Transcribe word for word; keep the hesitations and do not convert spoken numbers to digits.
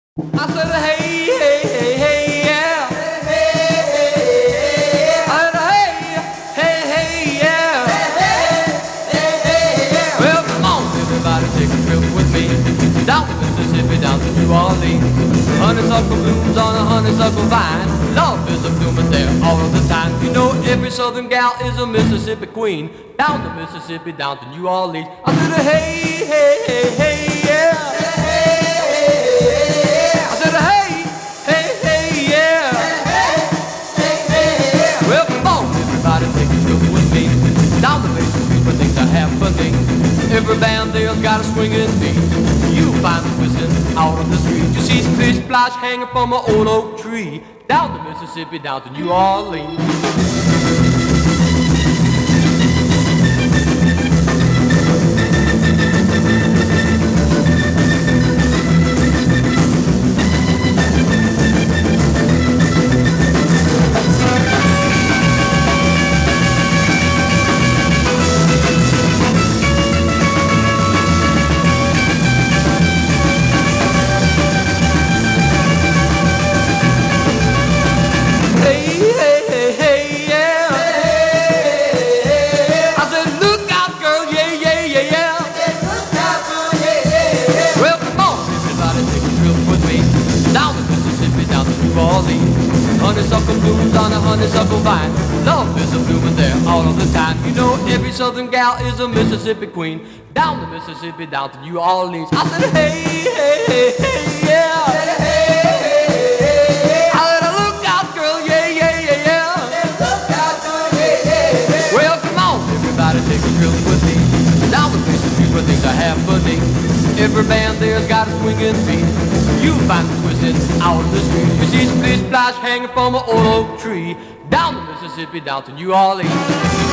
I said, hey, hey, hey, hey, yeah. Hey, hey, hey, I said, hey, hey, hey, yeah. Hey, hey, hey, yeah. Well, come on, everybody, take a trip with me down the Mississippi, down to New Orleans. Honeysuckle blooms on a honeysuckle vine. Love is a blooming there all of the time. You know, every southern gal is a Mississippi queen. Down the Mississippi, down to New Orleans. I said, hey, hey, hey, hey, yeah. Down the main street where things are happening. Every band there's got a swinging beat. You find them whistling out on the street. You see splish splash hanging from an old oak tree. Down the Mississippi, down to New Orleans. Honeysuckle blooms on a honeysuckle vine. Love is a blooming there all of the time. You know, every southern gal is a Mississippi queen. Down the Mississippi, down to New Orleans. I said, hey, hey, hey, hey, yeah. Hey, hey, hey, hey. I said, look out, girl, yeah, yeah, yeah, yeah. Hey, look out, girl, yeah, yeah, yeah. Well, come on, everybody, take a trip with me down the Mississippi where things are happening. Every band there's got a swinging beat. You find them twisted out of the street. You see splish splash hanging from an old oak tree. Down the Mississippi, down to New Orleans.